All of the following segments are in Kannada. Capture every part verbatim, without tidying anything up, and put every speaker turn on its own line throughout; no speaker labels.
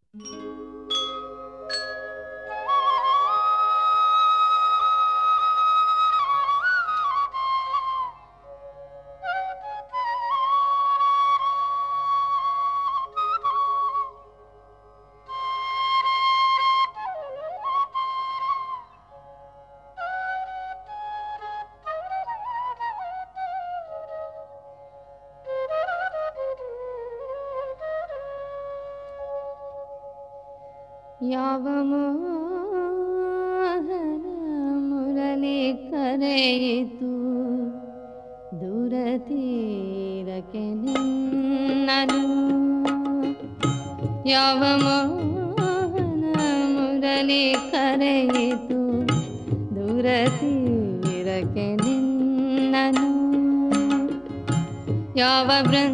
ಯಾವ ಮೋಹನ ಮುರಳಿ ಕರೆಯಿತು ದೂರ ತೀರಕ್ಕೆ ನಿನ್ನನು. ಯಾವ ಮೋಹನ ಮುರಳಿ ಕರೆಯಿತು ದೂರ ತೀರಕ್ಕೆ ನಿನ್ನನು. ಯಾವ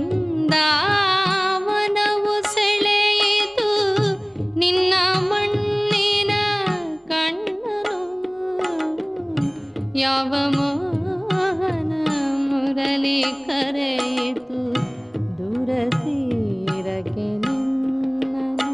ಬೃಂದಾವನವು ಸೆಳೆಯಿತು ನಿನ್ನ ಮಣ್ಣಿನ ಕಣ್ಣನು. ಯಾವ ಮೋಹನ ಮುರಳಿ ಕರೆಯಿತು ದೂರ ತೀರಕ್ಕೆ ನಿನ್ನನು.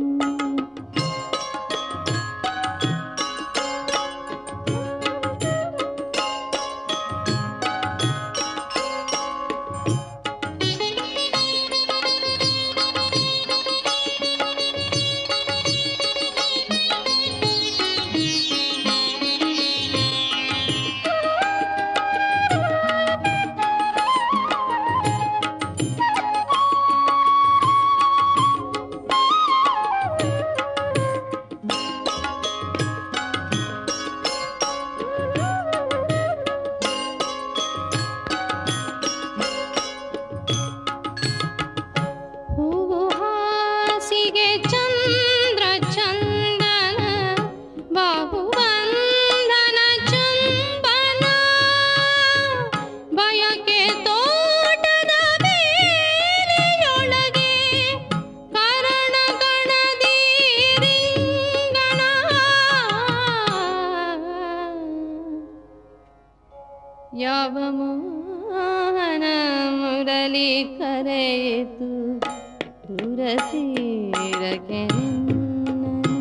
ಚಂದ್ರ ಚಂದನ ಬಾಹುವಂದನ ಚಂಬನ ಬಯಕೆ ತೋಟದ ಬೇಲಿಯೊಳಗೆ ಕರಣ ಗಣದಿ ರಿಂಗಣ. ಯಾವ ಮೋಹನ ಮುರಳಿ ಕರೆಯಿತು ದೂರ ತೀರಕ್ಕೆ ನಿನ್ನನು.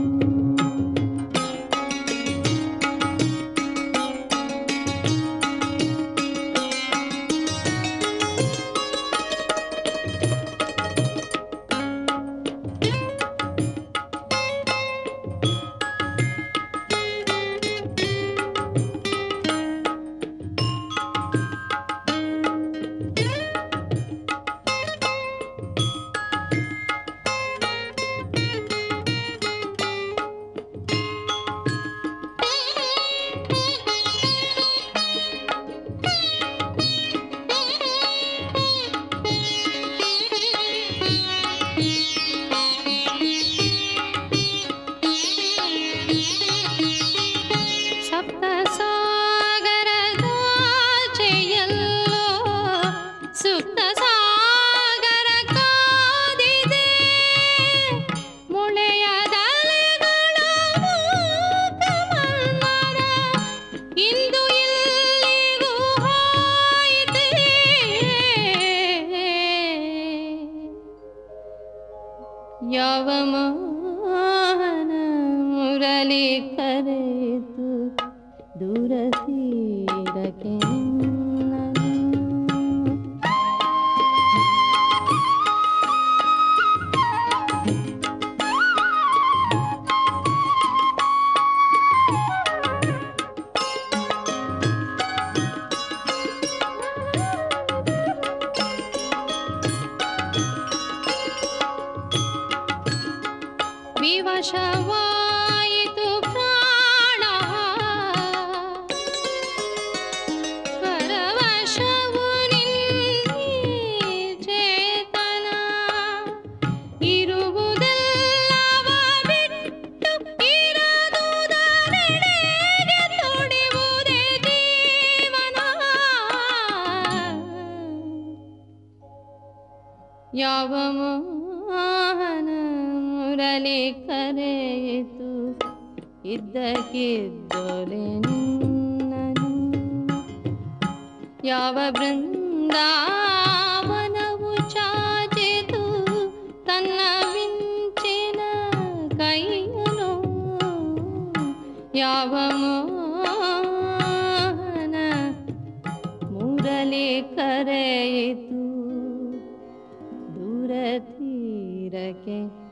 ಯಾವ ಮೋಹನ ಮುರಳಿ ಕರೆಯಿತು ದೂರ ತೀರಕ್ಕೆ ನಿನ್ನನು. ವಿವಶವಾಯಿತು ಪ್ರಾಣ ಪರವಶವು ನಿನ್ನಿ ಚೇತನ. ಇರುವುದೆಲ್ಲವ ಬಿಟ್ಟು ಇರದುದರೆಡೆಗೆ ತುಡಿಯುವುದೇ ಜೀವನ. ಯಾವ ಮೋಹನ ಮುರಳಿ ಕರೆಯಿತು ಇದ್ದಕ್ಕಿದ್ದೊಲೆ ನಿನ್ನನು. ಯಾವ ಬೃಂದಾವನವು ಚಾಚಿತು ತನ್ನ ಮಿಂಚಿನ ಯಾವ ಮೋಹನ ಮುರಳಿ ಕರೆಯಿತು ದೂರ ತೀರಕ್ಕೆ